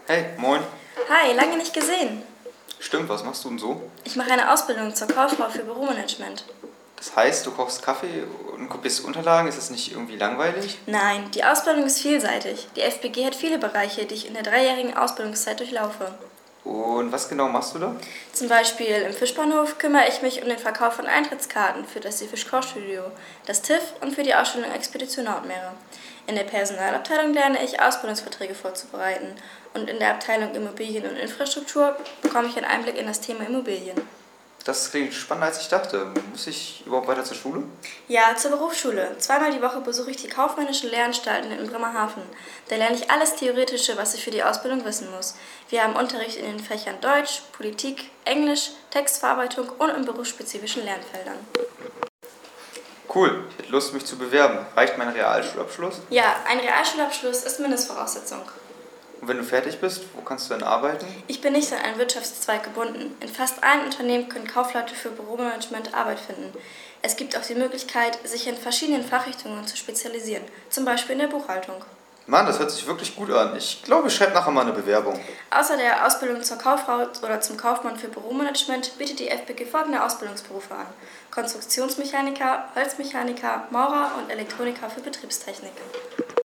Hey, moin. Hi, lange nicht gesehen. Stimmt, was machst du denn so? Ich mache eine Ausbildung zur Kauffrau für Büromanagement. Das heißt, du kochst Kaffee und kopierst Unterlagen, ist das nicht irgendwie langweilig? Nein, die Ausbildung ist vielseitig. Die FBG hat viele Bereiche, die ich in der dreijährigen Ausbildungszeit durchlaufe. Und was genau machst du da? Zum Beispiel im Fischbahnhof kümmere ich mich um den Verkauf von Eintrittskarten für das Seefisch-Kochstudio, das TIFF und für die Ausstellung Expedition Nordmeere. In der Personalabteilung lerne ich, Ausbildungsverträge vorzubereiten. Und in der Abteilung Immobilien und Infrastruktur bekomme ich einen Einblick in das Thema Immobilien. Das klingt spannender als ich dachte. Muss ich überhaupt weiter zur Schule? Ja, zur Berufsschule. Zweimal die Woche besuche ich die kaufmännischen Lehranstalten in Bremerhaven. Da lerne ich alles Theoretische, was ich für die Ausbildung wissen muss. Wir haben Unterricht in den Fächern Deutsch, Politik, Englisch, Textverarbeitung und in berufsspezifischen Lernfeldern. Cool, ich hätte Lust, mich zu bewerben. Reicht mein Realschulabschluss? Ja, ein Realschulabschluss ist Mindestvoraussetzung. Und wenn du fertig bist, wo kannst du dann arbeiten? Ich bin nicht an einen Wirtschaftszweig gebunden. In fast allen Unternehmen können Kaufleute für Büromanagement Arbeit finden. Es gibt auch die Möglichkeit, sich in verschiedenen Fachrichtungen zu spezialisieren, zum Beispiel in der Buchhaltung. Mann, das hört sich wirklich gut an. Ich glaube, ich schreibe nachher mal eine Bewerbung. Außer der Ausbildung zur Kauffrau oder zum Kaufmann für Büromanagement bietet die FBG folgende Ausbildungsberufe an: Konstruktionsmechaniker, Holzmechaniker, Maurer und Elektroniker für Betriebstechnik.